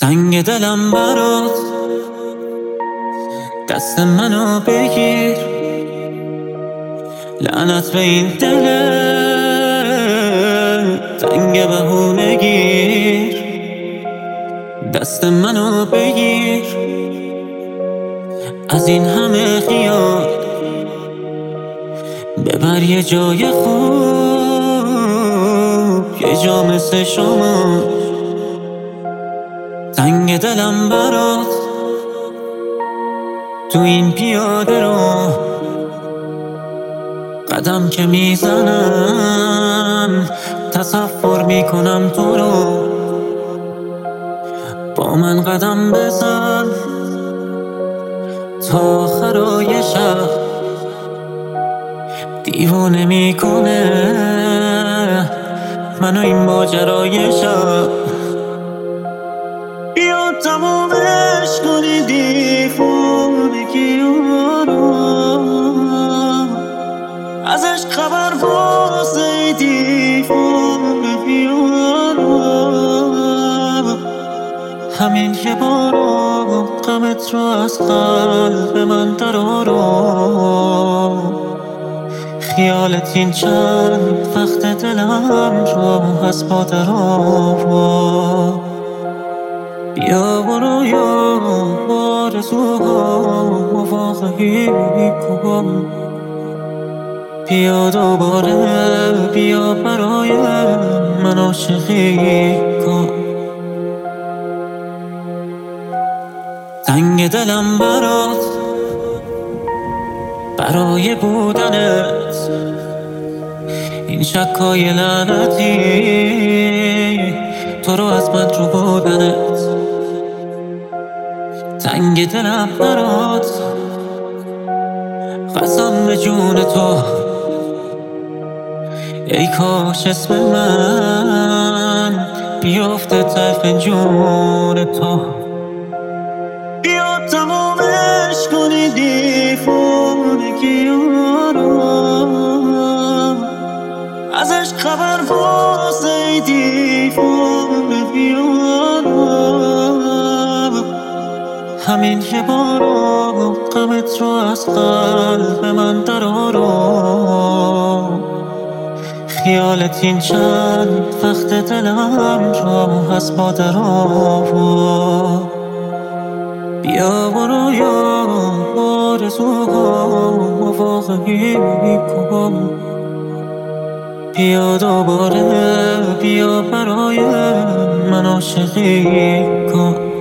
تنگ دلم برات، دست منو بگیر. لعنت به این دل تنگ بهونگیر. دست منو بگیر از این همه خیال، ببر یه جای خوب، یه جا مثل شما. تنگ دلم برات تو این پیاده رو، قدم که میزنم تصور میکنم تو رو. با من قدم بزن تا آخرای شب، دیوانه میکنه منو این ماجرای شب. بیا تمومش کنی دیوانگی رو، ازش خبر واسه دیوانگی رو. همین یه بارو غمت رو از قلب من درآرو. خیالت این چند وقت دلم رو از پا درآورد. بیا برو یا آرزوها واقعی کن. بیا دوباره، بیا برای من عاشقی کن. تنگ دلم برات، برای بودنت این شکای لعنتی، تو رو از من رو بودنت. تنگ دلم برات، قسم به جون تو، ای کاش اسم من بیافته ته فنجون تو. بیا تمومش کنی دیوانگی رو، ازش خبر واسه دیوانگی رو. همین یه بارو غمت رو از قلب من درآرو. خیالت این چند وقت دلم رو از پا درآورد. بیا برو یا آرزوها واقعی کن. بیا دوباره، بیا برای من عاشقی کن.